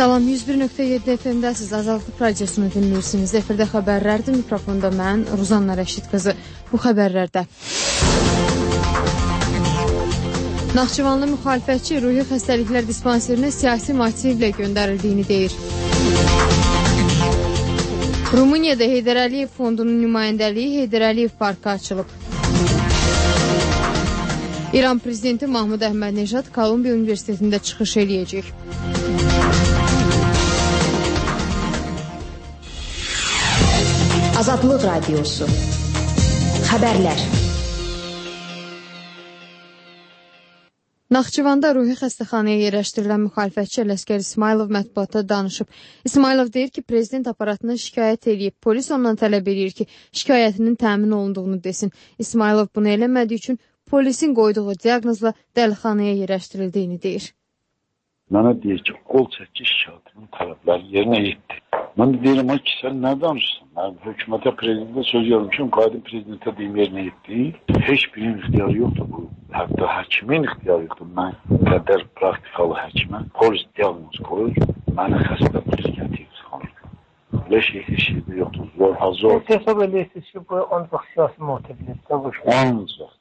Salam, 101.7 FM-dəsiz Azadlıq Radiosunu dinləyirsiniz. Efirdə xəbərlərdir. Mikrofonda mən, Ruzanna Rəşid qızı. Bu xəbərlərdə Naxçıvanlı müxalifətçi ruhi xəstəliklər dispanserinə siyasi motivlə göndərildiyini deyir. Rumuniyada Heydər Əliyev fondunun nümayəndəliyi Heydər Əliyev parkı açılıb. İran prezidenti Mahmud Əhmədnejad Kolumbiya Universitetində çıxış eləyəcək. Azadlıq Radiosu. Xəbərlər. Naxçıvanda ruhi xəstəxanaya yerləşdirilən müxalifətçi Ələsgər İsmayılov mətbuata danışıb. İsmayılov deyir ki, prezident aparatına şikayət edib. Polis ondan tələb edir ki, şikayətinin təmin olunduğunu desin. İsmayılov bunu eləmədiyi üçün polisin qoyduğu diaqnozla dəlixanaya yerləşdirildiyini deyir. Mənə deyir ki, qol çəkiş şikayətinin tələbləri yerinə yetdi. Mən de deyirəm ki, sən nə danışsın? Mən hökumətə, prezidentə söz yazmışım, qadın prezidentə deyim yerinə yetdi. Heç birinin ixtiyarı yoxdur bu. Hətta həkimin ixtiyarı yoxdur. Mən qədər praktikalı həkimə polis diaqnoz qoyur, mənə xəstə polis gətirir. Belə heç şey yoxdur. Zor, hazır. Hesab edirsiniz ki, bu ancaq siyasi motivdir. Ancaq.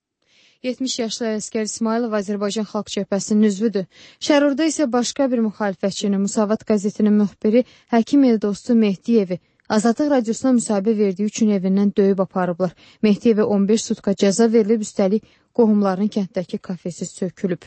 70 yaşlı Ələsgər İsmayılov Azərbaycan Xalq Cəbhəsinin üzvüdür. Şərurda isə başqa bir müxalifətçinin, Müsavat qəzetinin müxbiri həkim dostu Mehdiyevi Azadlıq Radiosuna müsahibə verdiyi üçün evindən döyüb aparıblar. Mehdiyevə 15 sutka cəza verilib, üstəlik qohumlarının kənddəki kafesi sökülüb.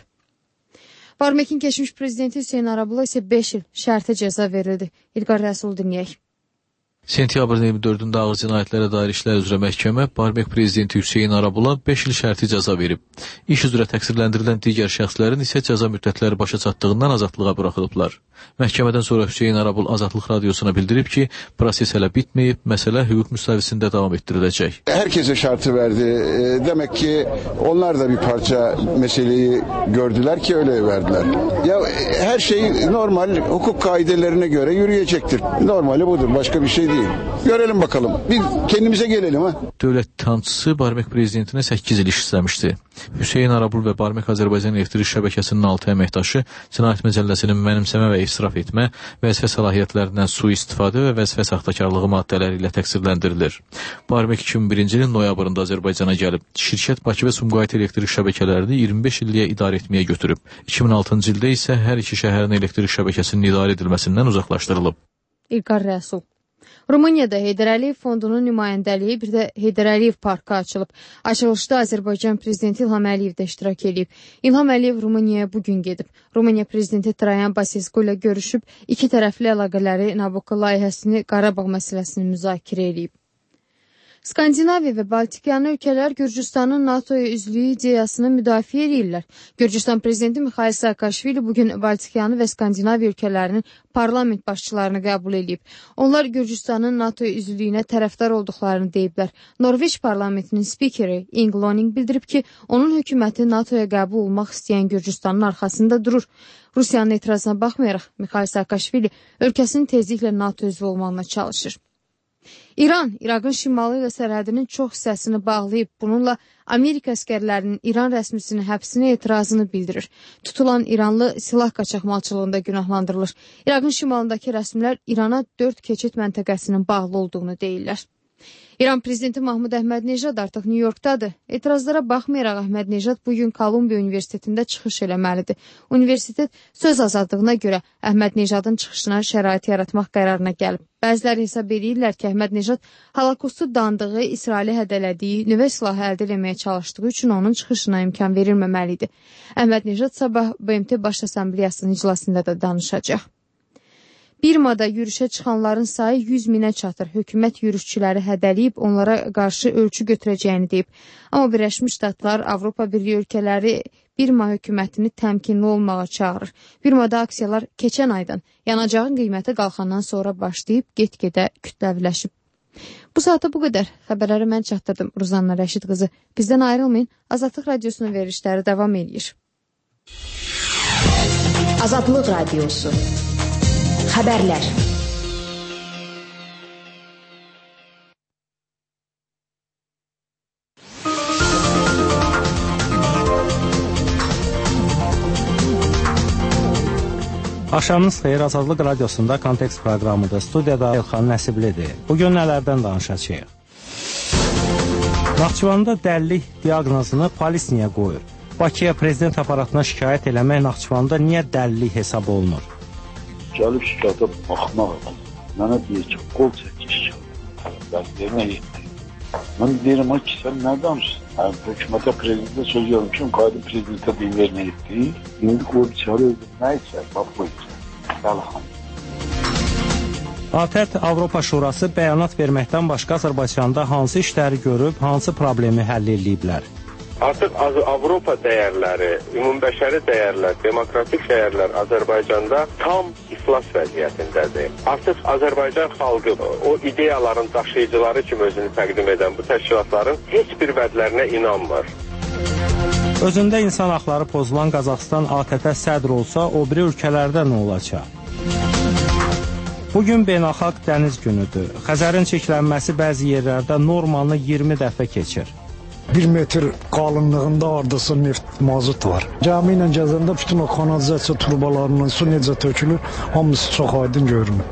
Barmekin keçmiş prezidenti Hüseyn Arabula isə 5 il şərti cəza verildi. İlqar Rəsul dinləyək. Sentyabrın 24-də ağır cinayətlərə dair işlər üzrə məhkəmə Barmek prezidenti Hüseyn Arabula 5 il şərti cəza verib. İş üzrə təqsirləndirilən digər şəxslərin isə cəza müddətləri başa çatdığından azadlığa buraxılıblar. Məhkəmədən sonra Hüseyn Arabul Azadlıq Radiosuna bildirib ki, proses hələ bitməyib, məsələ hüquq müstəvisində davam etdiriləcək. Herkese şartı verdi. Demek ki onlar da bir parça meseleyi gördüler ki öyle verdiler. Ya her şey normal hukuk kaidelerine göre yürüyecektir. Normali budur. Başka bir şey değil. Görelim bakalım. Bir kendimize gelelim ha. Dövlət ittihamçısı Barmek prezidentinə 8 il iş istəmişdi. Hüseyn Arabul və Barmek Azərbaycan elektrik şəbəkəsinin 6 əməkdaşı cinayət məcəlləsinin mənimsəmə və israf etmə, vəzifə səlahiyyətlərindən sui-istifadə və vəzifə saxtakarlığı maddələri ilə təqsirləndirilir. Barmek 2001-ci ilin noyabrında Azərbaycana gəlib. Şirkət Bakı və Sumqayıt elektrik şəbəkələrini 25 illiyə idarə etməyə götürüb. 2006-cı ildə isə hər iki şəhərin elektrik şəbəkəsinin idarə edilməsindən uzaqlaşdırılıb. İlqar Rəsul. Rumuniyada Heydər Əliyev fondunun nümayəndəliyi, bir də Heydər Əliyev parkı açılıb. Açılışda Azərbaycan prezidenti İlham Əliyev də iştirak edib. İlham Əliyev Rumuniyaya bugün gedib. Rumuniya prezidenti Trayan Basescu ilə görüşüb, iki tərəfli əlaqələri, Nabucco layihəsini, Qarabağ məsələsini müzakirə edib. Skandinaviya və Baltikyanı ölkələr Gürcüstanın NATO-ya üzvlüyü ideyasını müdafiə edirlər. Gürcüstan prezidenti Mikhail Saakashvili bugün Baltikyanı və Skandinaviya ölkələrinin parlament başçılarını qəbul edib. Onlar Gürcüstanın NATO-ya üzvlüyünə tərəfdar olduqlarını deyiblər. Norveç parlamentinin spikeri Inge Lønning bildirib ki, onun hökuməti NATO-ya qəbul olmaq istəyən Gürcüstanın arxasında durur. Rusiyanın etirazına baxmayaraq, Mikhail Saakashvili ölkəsinin tezliklə NATO üzvü olmağına çalışır. İran, İraqın şimalı ilə sərhədinin çox hissəsini bağlayıb. Bununla Amerika əskərlərinin İran rəsmisinin həbsinə etirazını bildirir. Tutulan İranlı silah qaçaqmalçılığında günahlandırılır. İraqın şimalındakı rəsmilər İrana 4 keçid məntəqəsinin bağlı olduğunu deyirlər. İran prezidenti Mahmud Əhmədnejad artıq New Yorkdadır. Etirazlara baxmayaraq Əhmədnejad bugün Kolumbiya Universitetində çıxış eləməlidir. Universitet söz azadlığına görə Əhmədnejadın çıxışına şərait yaratmaq qərarına gəlib. Bəziləri hesab edirlər ki, Əhmədnejad holokostu dandığı, İsraili hədələdiyi, nüvə silahı əldə etməyə çalışdığı üçün onun çıxışına imkan verilməməlidir. Əhmədnejad sabah BMT Baş Assambleyasının iclasında da danışacaq. Birmada yürüşə çıxanların sayı 100 minə çatır. Hökumət yürüşçüləri hədələyib, onlara qarşı ölçü götürəcəyini deyib. Amma Birləşmiş Ştatlar, Avropa Birliyi ölkələri Birma hökumətini təmkinli olmağa çağırır. Birmada aksiyalar keçən aydan yanacağın qiyməti qalxandan sonra başlayıb, get-gedə kütləviləşib. Bu saata bu qədər. Xəbərləri mən çatdırdım. Ruzanna Rəşid qızı. Bizdən ayrılmayın. Azadlıq Radiosunun verilişləri davam edir. Azadlıq Radiosu. Xəbərlər. Axşamınız xeyir, Azadlıq Radiosunda Kontekst proqramıdır. Studiyada Elxan Nəsiblidir. Bugün nələrdən danışacağıq? Naxçıvanda dəlilik diaqnozunu polis niyə qoyur? Bakıya prezident aparatına şikayət eləmək Naxçıvanda niyə dəlilik hesab olunur? Gəlib şikayətə baxmaq lazım. Mənə deyir ki, qol çəkiş tələbləri yerinə yetdi. Mən deyirəm ki, sən nə danışsın? Hökumətə, prezidentə söz yazmışım, qayıdıb prezidentə deyim yerinə yetdi. İndi qoyub içəri öldür, nə içər? Bax, bu içər. Dəlxan. ATƏT Avropa Şurası bəyanat verməkdən başqa Azərbaycanda hansı işləri görüb, hansı problemi həll ediblər? Artıq Avropa dəyərləri, ümumbəşəri dəyərlər, demokratik dəyərlər Azərbaycanda tam iflas vəziyyətindədir. Artıq Azərbaycan xalqı o ideyaların daşıyıcıları kimi özünü təqdim edən bu təşkilatların heç bir vədlərinə inanmır. Özündə insan haqları pozulan Qazaxıstan ATƏT-ə sədr olsa, o biri ölkələrdə nə olacaq? Bugün beynəlxalq dəniz günüdür. Xəzərin çirklənməsi bəzi yerlərdə normanı 20 dəfə keçir. 1 metr qalınlığında ardısı neft, mazut var. Cəmi ilə gəzəndə bütün o kanalizasiya turbalarından su necə tökülür, hamısı çox aydın görünür.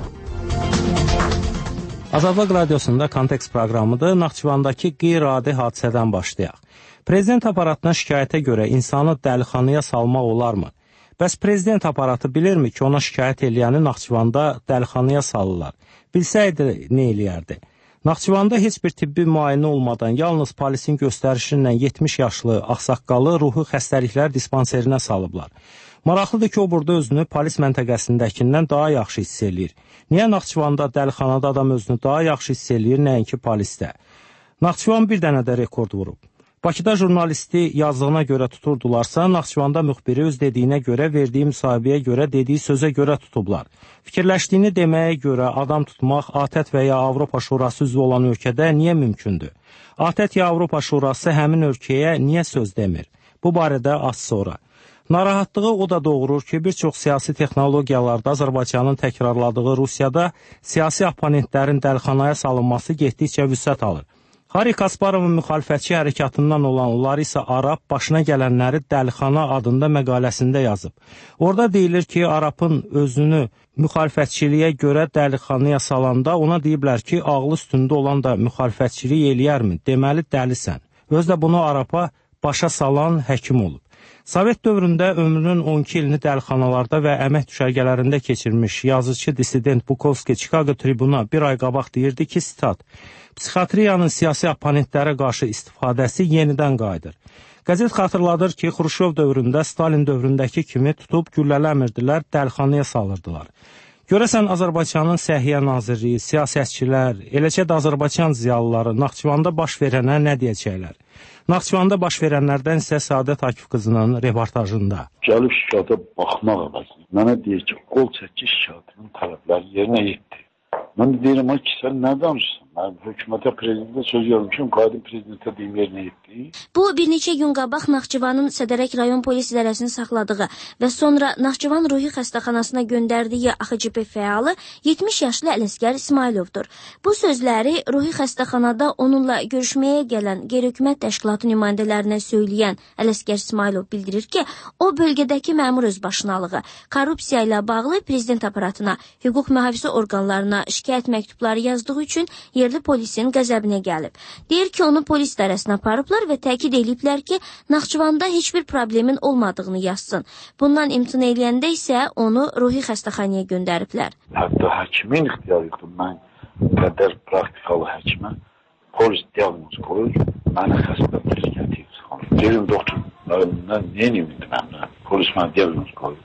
Azadlıq Radiosunda Kontekst proqramıdır. Naxçıvandakı qeyri-adi hadisədən başlayaq. Prezident aparatına şikayətə görə insanı dəlixanaya salmaq olarmı? Bəs prezident aparatı bilirmi ki, ona şikayət eləyəni Naxçıvanda dəlixanaya salırlar? Bilsəydi, nə eləyərdi? Naxçıvanda heç bir tibbi müayinə olmadan yalnız polisin göstərişi ilə 70 yaşlı ağsaqqalı ruhi xəstəliklər dispanserinə salıblar. Maraqlıdır ki, o burada özünü polis məntəqəsindəkindən daha yaxşı hiss eləyir. Niyə Naxçıvanda dəlixanada adam özünü daha yaxşı hiss eləyir, nəinki polisdə? Naxçıvan bir dənə də rekord vurub. Bakıda jurnalisti yazdığına görə tuturdularsa, Naxçıvanda müxbiri öz dediyinə görə, verdiyi müsahibəyə görə, dediyi sözə görə tutublar. Fikirləşdiyini deməyə görə adam tutmaq ATƏT və ya Avropa Şurası üzvü olan ölkədə niyə mümkündür? ATƏT ya Avropa Şurası həmin ölkəyə niyə söz demir? Bu barədə az sonra. Narahatlığı o da doğurur ki, bir çox siyasi texnologiyalarda Azərbaycanın təkrarladığı Rusiyada siyasi oponentlərin dəlixanaya salınması getdikcə vüsət alır. Hari Kasparovun müxalifətçi hərəkatından olanlar isə Arap başına gələnləri dəlixana adında məqaləsində yazıb. Orada deyilir ki, Arapın özünü müxalifətçiliyə görə dəlixanaya salanda ona deyiblər ki, ağlı üstündə olan da müxalifətçilik eləyərmi? Deməli, dəlisən. Özdə bunu Arapa başa salan həkim olub. Sovet dövründə ömrünün 12 ilini dəlixanalarda və əmək düşərgələrində keçirmiş yazıcı dissident Bukovski Chicago Tribuna bir ay qabaq deyirdi ki, sitat, psixiatriyanın siyasi oponentlərə qarşı istifadəsi yenidən qayıdır. Qəzet xatırladır ki, Xruşov dövründə, Stalin dövründəki kimi tutub güllələmirdilər, dəlixanaya salırdılar. Görəsən Azərbaycanın Səhiyyə Nazirliyi, siyasətçilər, eləcə də Azərbaycan ziyalıları Naxçıvanda baş verənə nə deyəcəklər? Naxçıvanda baş verənlərdən isə Səadət Akif qızının reportajında. Gəlib şikayətə baxmaq lazım. Mənə deyir ki, qol çəkiş şikayətinin tələbləri yerinə yetdi. Mən deyirəm ki, sən nə danışsın? Mən hökumətə, prezidentə söz yazmışım, qayıdıb prezidentə deyim yerinə yetdi. Bu, bir neçə gün qabaq Naxçıvanın Sədərək rayon polis idarəsini saxladığı və sonra Naxçıvan ruhi xəstəxanasına göndərdiyi AXCP fəalı 70 yaşlı Ələsgər İsmayılovdur. Bu sözləri ruhi xəstəxanada onunla görüşməyə gələn qeyri-hökumət təşkilatı nümayəndələrinə söyləyən Ələsgər İsmayılov bildirir ki, o bölgədəki məmur özbaşınalığı, korrupsiya ilə bağlı prezident aparatına, hüquq mühafizə orqanlarına şikayət məktubları yazdığı üçün yerli polisin qəzəbinə gəlib. Deyir ki, onu polis idarəsinə aparıblar və təkid ediblər ki, Naxçıvanda heç bir problemin olmadığını yazsın. Bundan imtina eləyəndə isə onu ruhi xəstəxanaya göndəriblər. Hətta həkimin ixtiyarı yoxdur. Mən qədər praktikalı həkimə polis diaqnoz qoyur, mənə xəstə prezidenti yıxır. Dedim, doktor, mən neyim indi mənə? Polis mənə diaqnoz qoyur.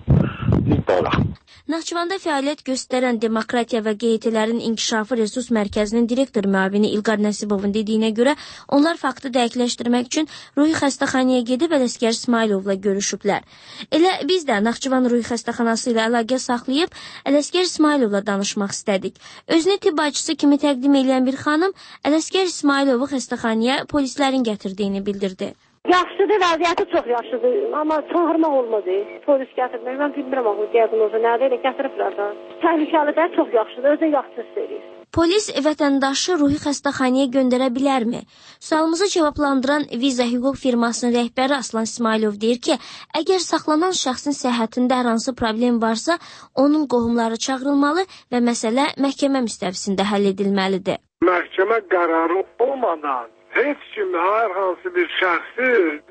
Naxçıvanda fəaliyyət göstərən Demokratiya və QHT-lərin İnkişafı Resurs Mərkəzinin direktor müavini İlqar Nəsibovun dediyinə görə onlar faktı dəqiqləşdirmək üçün ruhi xəstəxanaya gedib Ələsgər İsmayılovla görüşüblər. Elə biz də Naxçıvan ruhi xəstəxanası ilə əlaqə saxlayıb Ələsgər İsmayılovla danışmaq istədik. Özünü tibb bacısı kimi təqdim edən bir xanım Ələsgər İsmayılovu xəstəxanaya polislərin gətirdiyini bildirdi. Yaxşıdır, vəziyyəti çox yaxşıdır, amma çağırmaq olmadı. Polis gətirmək, mən bilmirəm o diaqnozu nədir, elə gətiriblər də. Təhlükəli də çox yaxşıdır, özü yaxşı istəyir. Polis vətəndaşı ruhi xəstəxanaya göndərə bilərmi? Sualımızı cavablandıran Viza hüquq firmasının rəhbəri Aslan İsmailov deyir ki, əgər saxlanan şəxsin səhhətində hər hansı problem varsa, onun qohumları çağırılmalı və məsələ məhkəmə müstəvisində həll edilməlidir. Məhkəmə qərarı olmadan heç kim hər hansı bir şəxsi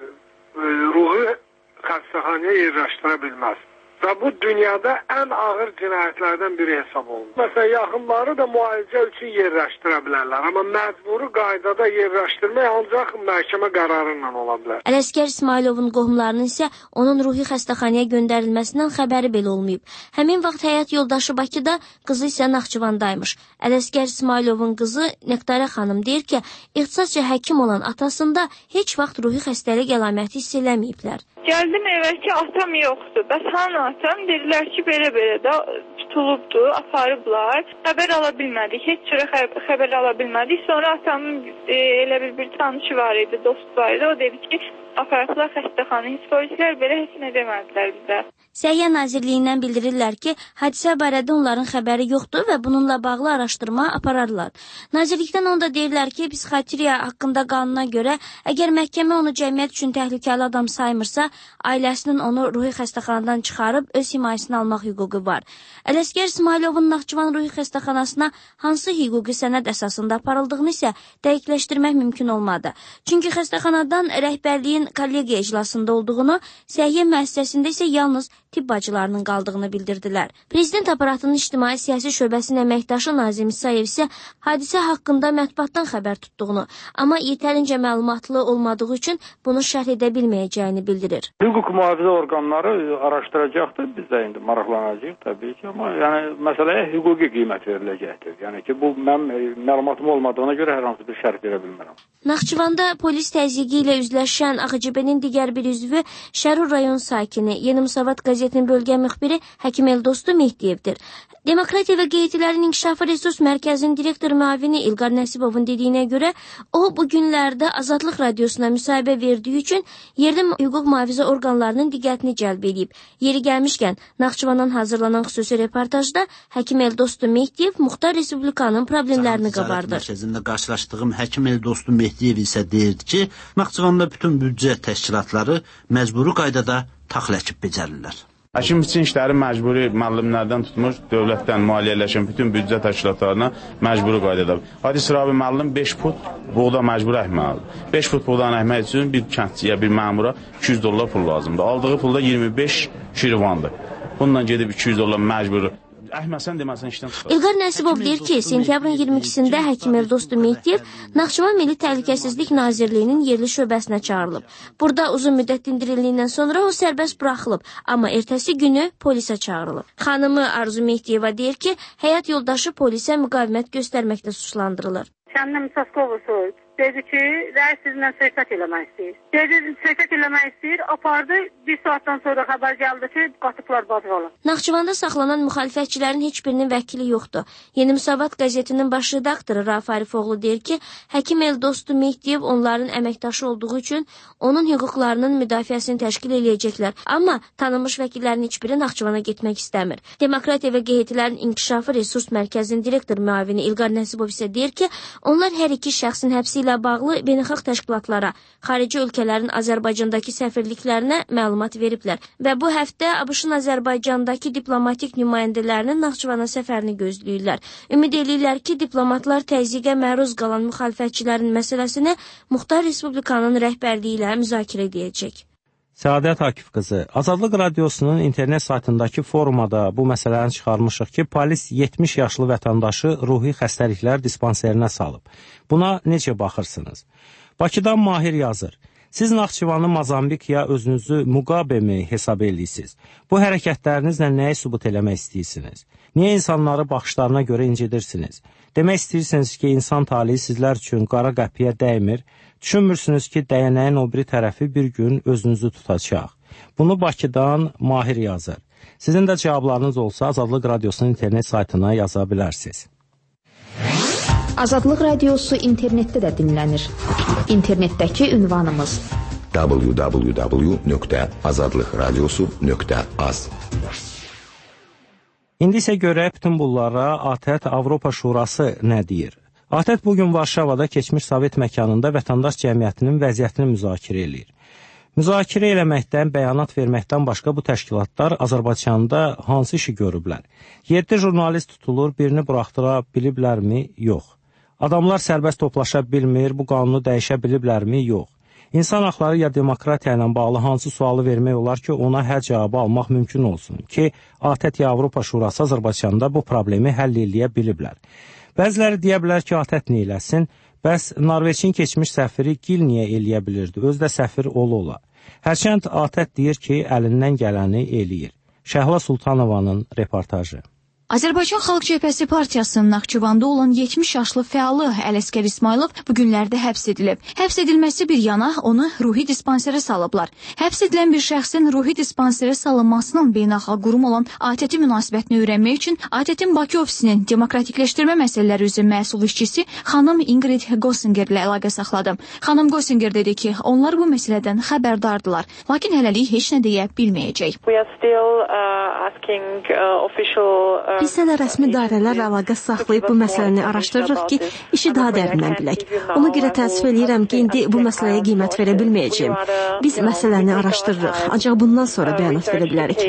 ruhi xəstəxanaya yerləşdirə bilməz. Və bu dünyada ən ağır cinayətlərdən biri hesab olunur. Məsələn, yaxınları da müalicə üçün yerləşdirə bilərlər, amma məcburi qaydada yerləşdirmək ancaq məhkəmə qərarı ilə ola bilər. Ələsgər İsmailovun qohumlarının isə onun ruhi xəstəxanaya göndərilməsindən xəbəri belə olmayıb. Həmin vaxt həyat yoldaşı Bakıda, qızı isə Naxçıvandaymış. Ələsgər İsmailovun qızı Nektara xanım deyir ki, ixtisasca həkim olan atasında heç vaxt ruhi xəstəlik əlaməti hiss eləməyiblər. Gəldim evə ki, atam yoxdur. Bəs hanı atam? Dedilər ki, belə-belə də tutulubdur, aparıblar. Xəbər ala bilmədik, heç cürə xəbər ala bilmədik. Sonra atamın elə bir tanışı var idi, dostu var idi. O dedi ki, aparıblar xəstəxana. Heç polislər belə heç nə demədilər bizə. Səhiyyə Nazirliyindən bildirirlər ki, hadisə barədə onların xəbəri yoxdur və bununla bağlı araşdırma apararlar. Nazirlikdən onda deyirlər ki, psixiatriya haqqında qanuna görə, əgər məhkəmə onu cəmiyyət üçün təhlükəli adam saymırsa, ailəsinin onu ruhi xəstəxanadan çıxarıb öz himayəsinə almaq hüququ var. Ələsgər İsmailovun Naxçıvan ruhi xəstəxanasına hansı hüquqi sənəd əsasında aparıldığını isə dəqiqləşdirmək mümkün olmadı. Çünki xəstəxanadan rəhbərliyin kollegiya iclasında olduğunu, səhiyyə müəssisəsində isə yalnız tibb bacılarının qaldığını bildirdilər. Prezident aparatının ictimai-siyasi şöbəsinin əməkdaşı Nazim İsayev isə hadisə haqqında mətbuatdan xəbər tutduğunu, amma yetərincə məlumatlı olmadığı üçün bunu şərh edə bilməyəcəyini bildirir. Hüquq mühafizə orqanları araşdıracaqdır, biz də indi maraqlanacağıq təbii ki, amma yəni məsələyə hüquqi qiymət veriləcəkdir. Yəni ki, bu mənim məlumatım olmadığına görə hər hansı bir şərh verə bilmirəm. Naxçıvanda polis təzyiqi ilə üzləşən AXCB-nin digər bir üzvü Şərur rayon sakini, Yeni Müsavat qəzetinin bölgə müxbiri Həkim Eldostu Mehdiyevdir. Demokratiya və Qeydilərin İnkişafı Resurs Mərkəzinin direktor müavini İlqar Nəsibovun dediyinə görə, o bu günlərdə Azadlıq Radiosuna müsahibə verdiyi üçün yerli hüquq mühafizə orqanlarının diqqətini cəlb edib. Yeri gəlmişkən, Naxçıvandan hazırlanan xüsusi reportajda Həkim Eldostu Mehdiyev Muxtar Respublikanın problemlərini qabardır. Mərkəzində qarşılaşdığım Həkim Eldostu Mehdiyev isə deyirdi ki, Naxçıvanda bütün büdcə təşkilatları məcburi qaydada taxıl əkib becərirlər. Həkim biçin işləri məcburi müəllimlərdən tutmuş, dövlətdən maliyyələşən bütün büdcə təşkilatlarına məcburi qaydada. Hadi sıravi müəllim 5 fut buğda məcbur əkməlidir. 5 fut buğdanı əkmək üçün bir kəndçiyə, bir məmura $200 pul lazımdır. Aldığı pulda 25 şirvandır. Bununla gedib $200 məcburi. Əhməsən deməsən işdən çıxar. İlqar Nəsibov deyir ki, sentyabrın 22-sində Həkim Eldostu Mehdiyev Naxçıvan Milli Təhlükəsizlik Nazirliyinin yerli şöbəsinə çağırılıb. Burada uzun müddət dindirildikdən sonra o sərbəst buraxılıb, amma ertəsi günü polisə çağırılıb. Xanımı Arzu Mehdiyeva deyir ki, həyat yoldaşı polisə müqavimət göstərməkdə suçlandırılır. Səndən Misaskovusu dedi ki, rəis sizinlə söhbət eləmək istəyir. Dedi, söhbət eləmək istəyir, apardı, bir saatdan sonra xəbər gəldi ki, qatıblar bazvala. Naxçıvanda saxlanan müxalifətçilərin heç birinin vəkili yoxdur. Yeni Müsavat qəzetinin baş redaktoru Rauf Arifoğlu deyir ki, Həkim Eldostu Mehdiyev onların əməkdaşı olduğu üçün onun hüquqlarının müdafiəsini təşkil eləyəcəklər. Amma tanınmış vəkillərin heç biri Naxçıvana getmək istəmir. Demokratiya və Qeydilərin İnkişafı Resurs Mərkəzinin direktor müavini İlqar Nəsibov isə deyir ki, onlar hər iki şəxsin həbsi ilə bağlı beynəlxalq təşkilatlara, xarici ölkələrin Azərbaycandakı səfirliklərinə məlumat veriblər və bu həftə ABŞ-ın Azərbaycandakı diplomatik nümayəndələrinin Naxçıvana səfərini gözləyirlər. Ümid edirlər ki, diplomatlar təzyiqə məruz qalan müxalifətçilərin məsələsini Muxtar Respublikanın rəhbərliyi ilə müzakirə edəcək. Səadət Akif qızı, Azadlıq Radiosunun internet saytındakı forumada bu məsələni çıxarmışıq ki, polis 70 yaşlı vətəndaşı ruhi xəstəliklər dispanserinə salıb. Buna necə baxırsınız? Bakıdan Mahir yazır. Siz Naxçıvanı Mazambik ya özünüzü Mugabe mi hesab edirsiniz? Bu hərəkətlərinizlə nəyi sübut eləmək istəyirsiniz? Niyə insanları baxışlarına görə incidirsiniz? Demək istəyirsiniz ki, insan talihi sizlər üçün qara qəpiyə dəymir, düşünmürsünüz ki, dəyənəyin o biri tərəfi bir gün özünüzü tutacaq. Bunu Bakıdan Mahir yazır. Sizin də cavablarınız olsa Azadlıq Radiosunun internet saytına yaza bilərsiniz. Azadlıq Radiosu internetdə də dinlənir. İnternetdəki ünvanımız www.azadlıqradiosu.az. İndi isə görək bütün bunlara ATƏT Avropa Şurası nə deyir? ATƏT bugün Varşavada keçmiş Sovet məkanında vətəndaş cəmiyyətinin vəziyyətini müzakirə edir. Müzakirə eləməkdən, bəyanat verməkdən başqa bu təşkilatlar Azərbaycanda hansı işi görüblər? 7 jurnalist tutulur, birini buraxdıra biliblərmi? Yox. Adamlar sərbəst toplaşa bilmir, bu qanunu dəyişə biliblərmi? Yox. İnsan haqları ya demokratiya ilə bağlı hansı sualı vermək olar ki, ona hər cavabı almaq mümkün olsun ki, ATƏT ya Avropa Şurası Azərbaycanda bu problemi həll eləyə biliblər. Bəziləri deyə bilər ki, ATƏT neyləsin? Bəs Norveçin keçmiş səfiri Gil niyə eləyə bilirdi? Özü də səfir ola. Hərçənd ATƏT deyir ki, əlindən gələni eləyir. Şəhla Sultanovanın reportajı. Azərbaycan Xalq Cəbhəsi Partiyasının Naxçıvanda olan 70 yaşlı fəalı Ələsgər İsmailov bu günlərdə həbs edilib. Həbs edilməsi bir yana onu ruhi dispanserə salıblar. Həbs edilən bir şəxsin ruhi dispanserə salınmasının beynəlxalq qurum olan ATƏT münasibətini öyrənmək üçün ATƏT-in Bakı ofisinin demokratikləşdirmə məsələləri üzrə məsul işçisi xanım Ingrid Gossinger ilə əlaqə saxladım. Xanım Gossinger dedi ki, onlar bu məsələdən xəbərdardılar, lakin hələlik heç nə deyə bilməyəcək. Biz hələ rəsmi dairələrlə əlaqə saxlayıb bu məsələni araşdırırıq ki, işi daha dərindən bilək. Ona görə təəssüf eləyirəm ki, indi bu məsələyə qiymət verə bilməyəcəyim. Biz məsələni araşdırırıq, ancaq bundan sonra bəyanat verə bilərik.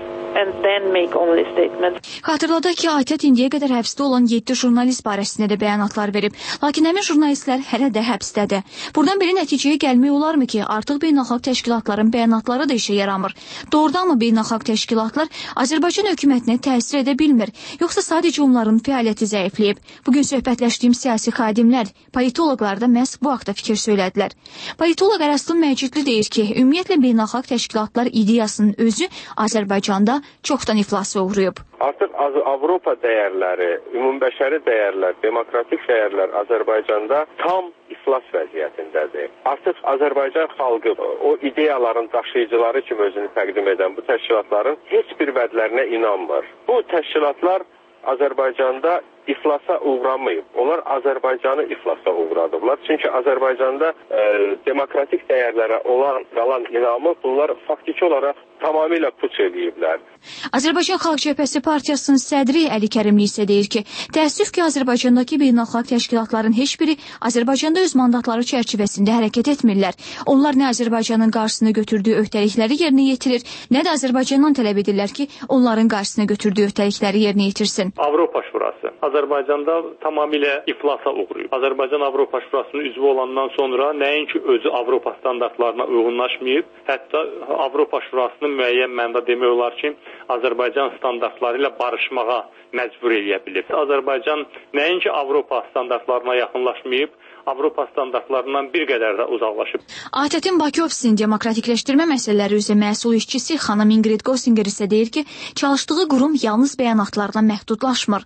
Xatırladaq ki, ATƏT indiyə qədər həbsdə olan 7 jurnalist barəsində də bəyanatlar verib. Lakin həmin jurnalistlər hələ də həbsdədir. Buradan belə nəticəyə gəlmək olarmı ki, artıq beynəlxalq təşkilatların bəyanatları da işə yaramır? Doğrudanmı beynəlxalq təşkilatlar Azərbaycan hökumətinə təsir edə bilmir? Yoxsa sadəcə onların fəaliyyəti zəifləyib? Bugün söhbətləşdiyim siyasi xadimlər, politoloqlar da məhz bu haqda fikir söylədilər. Politoloq Ərəstun Məcidli deyir ki, ümumiyyətlə beynəlxalq təşkilatlar ideyasının özü Azərbaycanda çoxdan iflasa uğrayıb. Artıq Avropa dəyərləri, ümumbəşəri dəyərlər, demokratik dəyərlər Azərbaycanda tam iflas vəziyyətindədir. Artıq Azərbaycan xalqı o ideyaların daşıyıcıları kimi özünü təqdim edən bu təşkilatların heç bir vədlərinə inanmır. Bu təşkilatlar Azərbaycanda iflasa uğramayıb. Onlar Azərbaycanı iflasa uğradıblar. Çünki Azərbaycanda demokratik dəyərlərə olan qalan inamı bunlar faktiki olaraq tamamilə puç ediblər. Azərbaycan Xalq Cəbhəsi Partiyasının sədri Əli Kərimli isə deyir ki, təəssüf ki, Azərbaycandakı beynəlxalq təşkilatların heç biri Azərbaycanda öz mandatları çərçivəsində hərəkət etmirlər. Onlar nə Azərbaycanın qarşısına götürdüyü öhdəlikləri yerinə yetirir, nə də Azərbaycandan tələb edirlər ki, onların qarşısına götürdüyü öhdəlikləri yerinə yetirsin. Avropa Şurası Azərbaycanda tamamilə iflasa uğrayıb. Azərbaycan Avropa Şurasının üzvü olandan sonra nəinki özü Avropa standartlarına uyğunlaşmayıb, hətta Avropa Şurasının müəyyən mənada demək olar ki, Azərbaycan standartları ilə barışmağa məcbur eləyə bilib. Azərbaycan nəinki Avropa standartlarına yaxınlaşmayıb, Avropa standartlarından bir qədər də uzaqlaşıb. ATƏT-in Bakı ofisinin demokratikləşdirmə məsələləri üzrə məsul işçisi xanım Ingrid Gossinger isə deyir ki, çalışdığı qurum yalnız bəyanatlarla məhdudlaşmır.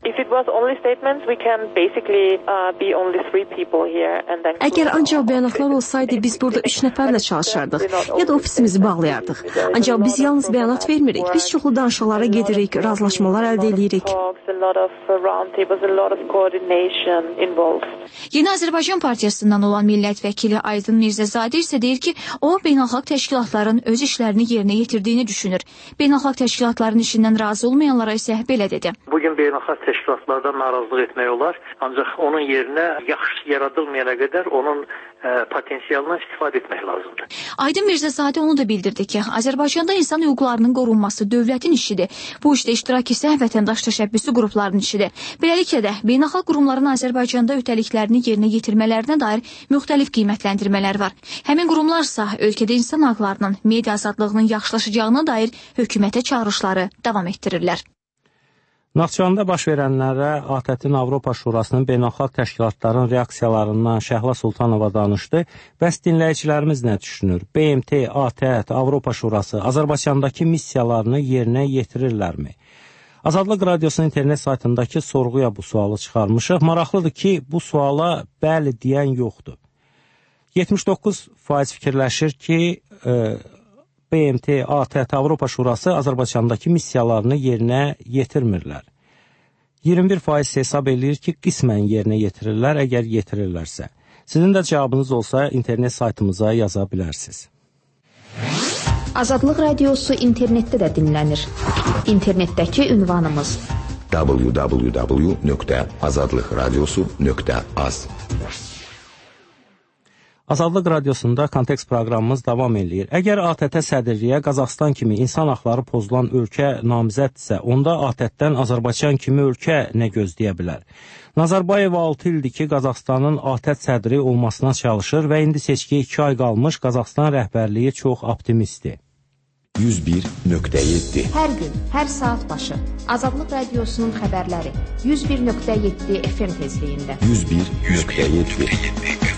Əgər ancaq bəyanatlar olsaydı, biz burada 3 nəfərlə çalışardıq, ya da ofisimizi bağlayardıq. Ancaq biz yalnız bəyanat vermirik, biz çoxlu danışıqlara gedirik, razılaşmalar əldə edirik. Yeni Azərbaycan Partiyasından olan millət vəkili Aydın Mirzəzadə isə deyir ki, o, beynəlxalq təşkilatların öz işlərini yerinə yetirdiyini düşünür. Beynəlxalq təşkilatların işindən razı olmayanlara isə belə dedi. Bugün beynəlxalq təşkilatlardan narazılıq etmək olar, ancaq onun yerinə yaxşı yaradılmayana qədər onun potensialından istifadə etmək lazımdır. Aydın Mirzəzadə onu da bildirdi ki, Azərbaycanda insan hüquqlarının qorunması dövlətin işidir. Bu işdə iştirak isə vətəndaş təşəbbüsü qruplarının işidir. Beləliklə də beynəlxalq qurumların Azərbaycanda öhdəliklərini yerinə yetirmələrinə dair müxtəlif qiymətləndirmələr var. Həmin qurumlarsa ölkədə insan haqlarının, media azadlığının yaxşılaşacağına dair hökumətə çağırışları davam etdirirlər. Naxçıvanda baş verənlərə ATƏT-in Avropa Şurasının beynəlxalq təşkilatların reaksiyalarından Şəhla Sultanova danışdı. Bəs dinləyicilərimiz nə düşünür? BMT, ATƏT, Avropa Şurası Azərbaycandakı missiyalarını yerinə yetirirlərmi? Azadlıq Radiosunun internet saytındakı sorğuya bu sualı çıxarmışıq. Maraqlıdır ki, bu suala bəli deyən yoxdur. 79% fikirləşir ki, BMT, ATƏT, Avropa Şurası Azərbaycandakı missiyalarını yerinə yetirmirlər. 21% hesab eləyir ki, qismən yerinə yetirirlər, əgər yetirirlərsə. Sizin də cavabınız olsa, internet saytımıza yaza bilərsiniz. Azadlıq Radiosu internetdə də dinlənir. İnternetdəki ünvanımız www.azadlıkradyosu.az. Azadlıq Radiosunda Kontekst proqramımız davam edir. Əgər ATƏT sədrliyə Qazaxstan kimi insan haqları pozulan ölkə namizəddirsə, onda ATƏT-dən Azərbaycan kimi ölkə nə gözləyə bilər? Nazarbayev 6 ildir ki, Qazaxstanın ATƏT sədri olmasına çalışır və indi seçkiyə 2 ay qalmış Qazaxstan rəhbərliyi çox optimistdir. 101.7 Hər gün, hər saat başı Azadlıq Radiosunun xəbərləri 101.7 FM tezliyində. 101.7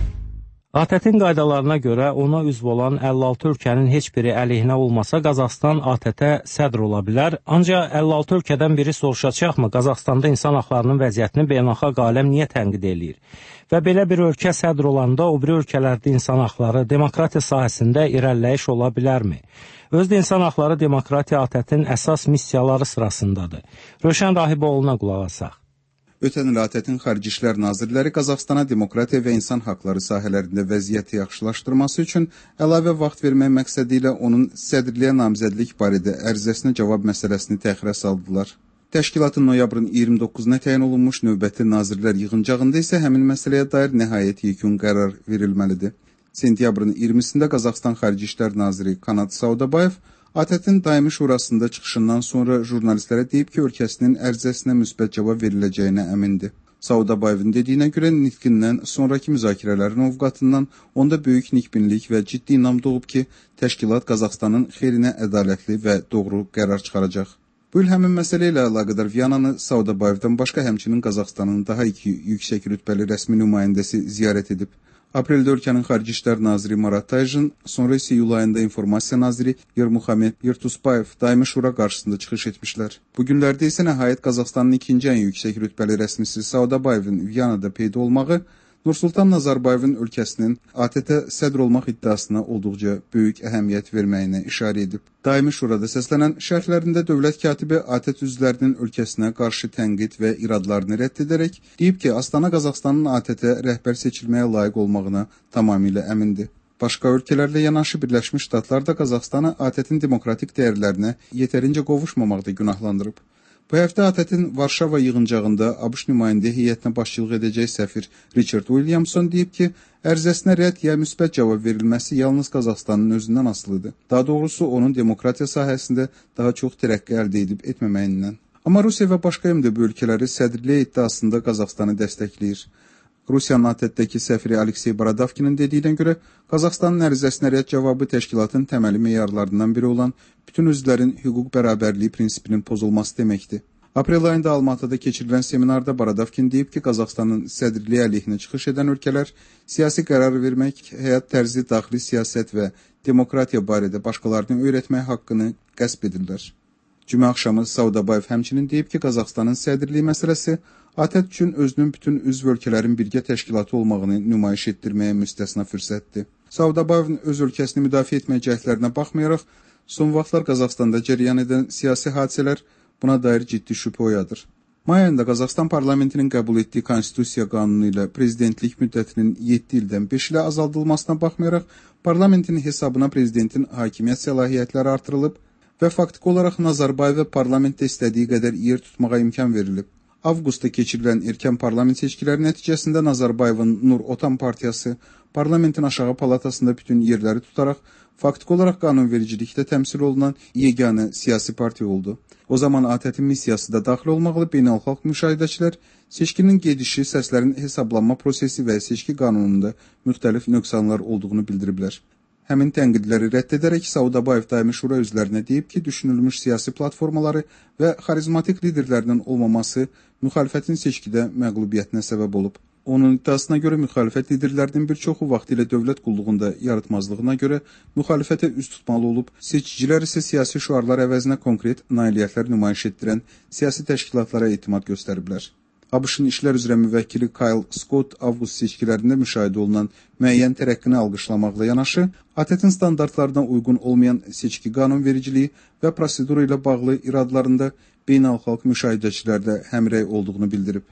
ATƏT-in qaydalarına görə ona üzv olan 56 ölkənin heç biri əleyhinə olmasa Qazaxstan ATƏT-ə sədr ola bilər. Ancaq 56 ölkədən biri soruşacaqmı Qazaxstanda insan haqlarının vəziyyətini beynəlxalq aləm niyə tənqid eləyir? Və belə bir ölkə sədr olanda o biri ölkələrdə insan haqları, demokratiya sahəsində irəliləyiş ola bilərmi? Özdə insan haqları demokratiya ATƏT-in əsas missiyaları sırasındadır. Rövşən Rahiboğlu'na qulaq asaq. Ötən il ATƏT-in Xarici İşlər Nazirləri Qazaxstana demokratiya və insan haqları sahələrində vəziyyəti yaxşılaşdırması üçün əlavə vaxt vermək məqsədi ilə onun sədrliyə namizədlik barədə ərizəsinə cavab məsələsini təxirə saldılar. Təşkilatın noyabrın 29-na təyin olunmuş növbəti nazirlər yığıncağında isə həmin məsələyə dair nəhayət yekun qərar verilməlidir. Sentyabrın 20-sində Qazaxstan Xarici İşlər Naziri Kanat Saudabayev ATƏT-in daimi şurasında çıxışından sonra jurnalistlərə deyib ki, ölkəsinin ərizəsinə müsbət cavab veriləcəyinə əmindir. Saudabayevin dediyinə görə nitqindən sonraki müzakirələrin ovqatından onda böyük nikbinlik və ciddi inam doğub ki, təşkilat Qazaxstanın xeyrinə ədalətli və doğru qərar çıxaracaq. Bu il həmin məsələ ilə əlaqədar Viyananı Saudabayevdən başqa həmçinin Qazaxstanın daha 2 yüksək rütbəli rəsmi nümayəndəsi ziyarət edib. Apreldə ölkənin Xarici İşlər Naziri Marat Tayjin, sonra isə iyul ayında İnformasiya Naziri Yermuhamed Yurtusbayev daimi şura qarşısında çıxış etmişlər. Bu günlərdə isə nəhayət Qazaxstanın ikinci ən yüksək rütbəli rəsmisi Saudabayevin Viyanada peyda olmağı Nursultan Nazarbayevin ölkəsinin ATƏT-ə sədr olmaq iddiasına olduqca böyük əhəmiyyət verməyinə işarə edib. Daimi şurada səslənən şərhlərində dövlət katibi ATƏT üzvlərinin ölkəsinə qarşı tənqid və iradlarını rədd edərək deyib ki, Astana Qazaxstanın ATƏT-ə rəhbər seçilməyə layiq olmağına tamamilə əmindir. Başqa ölkələrlə yanaşı Birləşmiş Ştatlar da Qazaxstanı ATƏT-in demokratik dəyərlərinə yetərincə qovuşmamaqda günahlandırıb. Bu həftə ATƏT-in Varşava yığıncağında ABŞ nümayəndə heyətinə başçılıq edəcək səfir Richard Williamson deyib ki, ərizəsinə rədd ya müsbət cavab verilməsi yalnız Qazaxstanın özündən asılıdır. Daha doğrusu onun demokratiya sahəsində daha çox tərəqqi əldə edib etməməyindən. Amma Rusiya və başqa MDB ölkələri sədrliyə iddiasında Qazaxstanı dəstəkləyir. Rusiyanın ATƏT-dəki səfiri Aleksey Baradavkinin dediyinə görə Qazaxstanın ərizəsinə rədd cavabı təşkilatın təməli meyarlarından biri olan bütün üzvlərin hüquq bərabərliyi prinsipinin pozulması deməkdir. Aprel ayında Almatıda keçirilən seminarda Baradavkin deyib ki, Qazaxstanın sədrliyi əleyhinə çıxış edən ölkələr siyasi qərar vermək, həyat tərzi, daxili siyasət və demokratiya barədə başqalarını öyrətmək haqqını qəsb edirlər. Cümə axşamı Saudabayev həmçinin deyib ki, Qazaxstanın sədrliyi məsələsi ATƏT üçün özünün bütün üzv ölkələrin birgə təşkilatı olmağını nümayiş etdirməyə müstəsna fürsətdir. Saudabayevin öz ölkəsini müdafiə etmək cəhdlərinə baxmayaraq, son vaxtlar Qazaxstanda cərəyan edən siyasi hadisələr buna dair ciddi şübhə oyadır. May ayında Qazaxstan parlamentinin qəbul etdiyi konstitusiya qanunu ilə prezidentlik müddətinin 7 ildən 5 ilə azaldılmasına baxmayaraq, parlamentin hesabına prezidentin hakimiyyət səlahiyyətləri artırılıb və faktiki olaraq Nazarbayevə parlamentdə istədiyi qədər yer tutmağa imkan verilib. Avqustda keçirilən erkən parlament seçkiləri nəticəsində Nazarbayevin Nur Otan partiyası parlamentin aşağı palatasında bütün yerləri tutaraq faktiki olaraq qanunvericilikdə təmsil olunan yeganə siyasi partiya oldu. O zaman ATƏT-in missiyası da daxil olmaqla beynəlxalq müşahidəçilər seçkinin gedişi, səslərin hesablanma prosesi və seçki qanununda müxtəlif nöqsanlar olduğunu bildiriblər. Həmin tənqidləri rədd edərək Saudabayev daimi şura üzvlərinə deyib ki, düşünülmüş siyasi platformaları və xarizmatik liderlərinin olmaması müxalifətin seçkidə məğlubiyyətinə səbəb olub. Onun iddiasına görə müxalifət liderlərinin bir çoxu vaxtilə dövlət qulluğunda yaratmazlığına görə müxalifətə üz tutmalı olub, seçicilər isə siyasi şüarlar əvəzinə konkret nailiyyətlər nümayiş etdirən siyasi təşkilatlara etimad göstəriblər. ABŞ-ın İşlər üzrə müvəkkili Kyle Scott avqust seçkilərində müşahidə olunan müəyyən tərəqqini alqışlamaqla yanaşı, ATƏT-in standartlarına uyğun olmayan seçki qanunvericiliyi və proseduru ilə bağlı iradlarında beynəlxalq müşahidəçilərlə həmrəy olduğunu bildirib.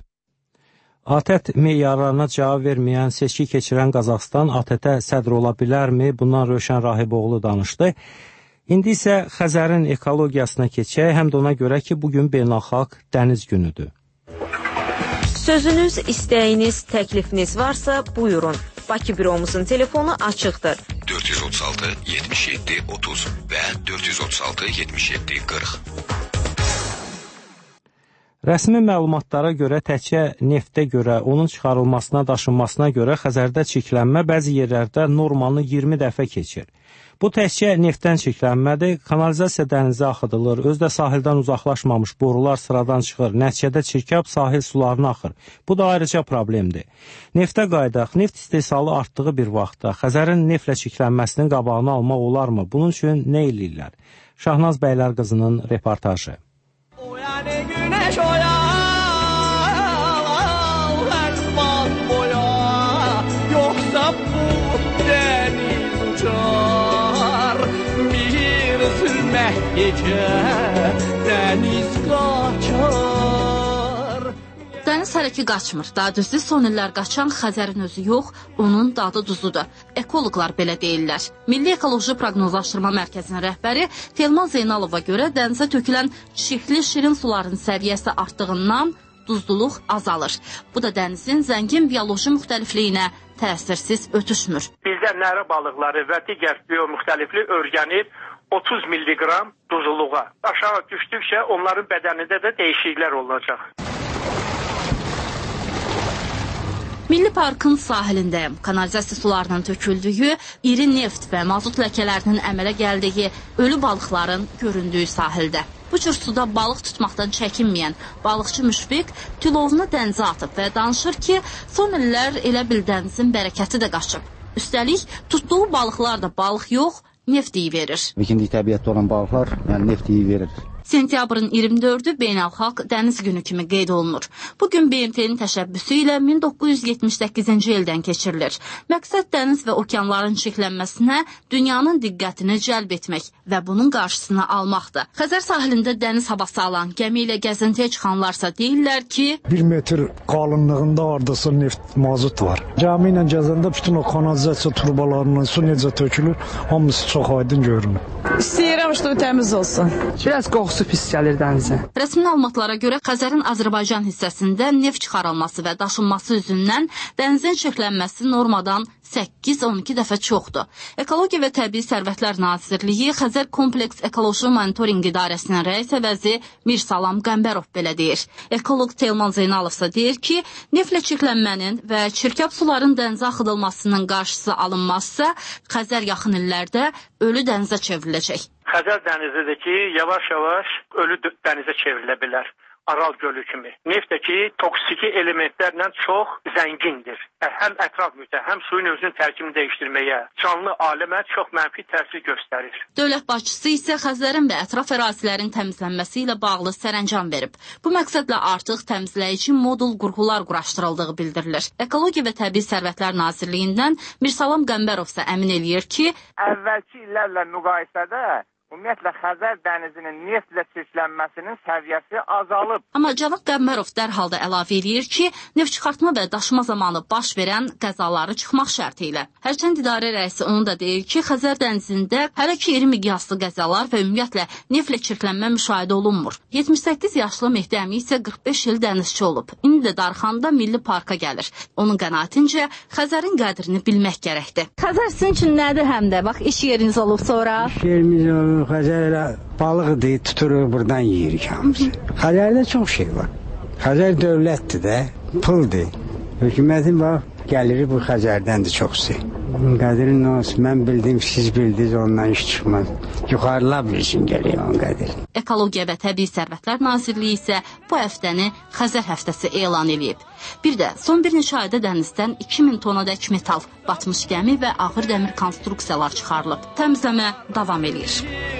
ATƏT meyarlarına cavab verməyən seçki keçirən Qazaxstan ATƏT-ə sədr ola bilərmi? Bundan Rövşən Rahiboğlu danışdı. İndi isə Xəzərin ekologiyasına keçək, həm də ona görə ki, bugün beynəlxalq dəniz günüdür. Sözünüz, istəyiniz, təklifiniz varsa buyurun. Bakı büromuzun telefonu açıqdır. 436 77 30 və 436 77 40. Rəsmi məlumatlara görə təkcə neftə görə, onun çıxarılmasına, daşınmasına görə Xəzərdə çirklənmə bəzi yerlərdə normanı 20 dəfə keçir. Bu təkcə neftdən çirklənmədir, kanalizasiya dənizə axıdılır, özdə sahildən uzaqlaşmamış borular sıradan çıxır, nəticədə çirkab sahil sularına axır. Bu da ayrıca problemdir. Neftə qaydaq, neft istehsalı artdığı bir vaxtda Xəzərin neftlə çirklənməsinin qabağını almaq olarmı? Bunun üçün nə eləyirlər? Şahnaz Bəylər qızının reportajı. Güneş oya, asfalt boya, yoksa bu deniz uçar. Bir sürmək gecə, deniz qaçar. Dəniz hələ ki qaçmır. Daha düzdür, son illər qaçan Xəzərin özü yox, onun dadı duzudur. Ekoloqlar belə deyirlər. Milli Ekoloji Proqnozlaşdırma Mərkəzinin rəhbəri Telman Zeynalova görə dənizə tökülən çirkli şirin suların səviyyəsi artdığından duzluluq azalır. Bu da dənizin zəngin bioloji müxtəlifliyinə təsirsiz ötüşmür. Bizdə nərə balıqları və digər biomüxtəliflik örgənib 30 milliqram duzluluğa. Aşağı düşdükcə onların bədənində də dəyişikliklər olacaq. Milli parkın sahilindəyim. Kanalizasiya sularının töküldüyü, iri neft və mazut ləkələrinin əmələ gəldiyi, ölü balıqların göründüyü sahildə. Bu cür suda balıq tutmaqdan çəkinməyən balıqçı Müşfiq tilovunu dənizə atıb və danışır ki, son illər elə bil dənizin bərəkəti də qaçıb. Üstəlik, tutduğu balıqlar da balıq yox, neft iyi verir. Vikindik təbiətdə olan balıqlar, yəni neft iyi verir. Sentyabrın 24-ü Beynəlxalq Dəniz Günü kimi qeyd olunur. Bugün BMT-nin təşəbbüsü ilə 1978-ci ildən keçirilir. Məqsəd dəniz və okeanların çirklənməsinə dünyanın diqqətini cəlb etmək və bunun qarşısını almaqdır. Xəzər sahilində dəniz havası alan, gəmi ilə gəzintiyə çıxanlarsa deyirlər ki, 1 metr qalınlığında hardasa neft, mazut var. Gəmi ilə gəzəndə bütün o kanalizasiya turbalarından su necə tökülür, hamısı çox aydın görünür. İstəyirəm ki, təmiz olsun. Biraz qoxusu pis gəlir dənizə. Rəsmi məlumatlara görə Xəzərin Azərbaycan hissəsində neft çıxarılması və daşınması üzündən dənizin çirklənməsi normadan 8-12 dəfə çoxdur. Ekologiya və Təbii Sərvətlər Nazirliyi Xəzər Kompleks Ekoloji Monitoring İdarəsinin rəis əvəzi Mirsalam Qəmbərov belə deyir. Ekoloq Telman Zeynalov isə deyir ki, neftlə çirklənmənin və çirkab suların dənizə axıdılmasının qarşısı alınmazsa, Xəzər yaxın illərdə ölü dənizə çevriləcək. Xəzər dənizidəki yavaş-yavaş ölü dənizə çevrilə bilər. Aral gölü kimi. Neftdəki toksiki elementlərlə çox zəngindir. Həm ətraf mühitə, həm suyun özünün tərkibini dəyişdirməyə, canlı aləmə çox mənfi təsir göstərir. Dövlət başçısı isə Xəzərin və ətraf ərazilərin təmizlənməsi ilə bağlı sərəncam verib. Bu məqsədlə artıq təmizləyici modul qurğular quraşdırıldığı bildirilir. Ekologiya və Təbii Sərvətlər Nazirliyindən Mirsalam Qəmbərov isə əmin eləyir ki, əvvəlki illərlə müqayisədə ümumiyyətlə Xəzər dənizinin neftlə çirklənməsinin səviyyəsi azalıb. Amma cənab Qəmbərov dərhal da əlavə edir ki, neft çıxartma və daşıma zamanı baş verən qəzaları çıxmaq şərti ilə. Hərçənd idarə rəisi onu da deyir ki, Xəzər dənizində hələ ki iri miqyaslı qəzalar və ümumiyyətlə neftlə çirklənmə müşahidə olunmur. 78 yaşlı Mehdi Əmi isə 45 il dənizçi olub. İndi də Darxanda Milli Parka gəlir. Onun qənaətincə Xəzərin qədrini bilmək gərəkdir. Xəzər sizin üçün nədir həm də? Bax, iş yeriniz olub sonra. İş yerimiz olub. Xəzər elə balıqdır, tuturuq, buradan yeyirik hamısı. Xəzərdə çox şey var. Xəzər dövlətdir də, puldur. Hökumətin bax, gəliri bu Xəzərdəndir çoxsu. Qədirin nə olsun, mən bildim, siz bildiniz, ondan iş çıxmaz. Yuxarılar bilsin gəlir onun qədiri. Ekologiya və Təbii Sərvətlər Nazirliyi isə bu həftəni Xəzər həftəsi elan edib. Bir də son bir neçə ayda dənizdən 2000 tonadək metal, batmış gəmi və ağır dəmir konstruksiyalar çıxarılıb. Təmizləmə davam edir.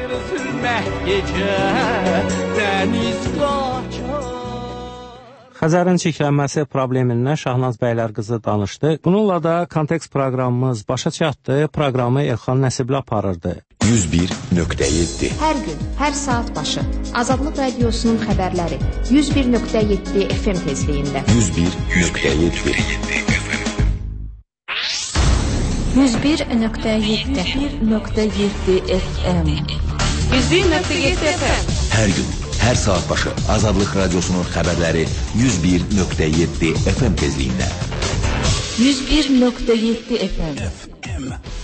Xəzərin çirklənməsi problemindən Şahnaz Bəylər qızı danışdı. Bununla da Kontekst proqramımız başa çatdı. Proqramı Elxan Nəsibli aparırdı. 101.7 Hər gün, hər saat başı Azadlıq Radiosunun xəbərləri 101.7 FM tezliyində 101.7 101.7 FM 101.7 FM. Hər gün, hər saat başı Azadlıq Radiosunun xəbərləri 101.7 FM tezliyində. 101.7 FM.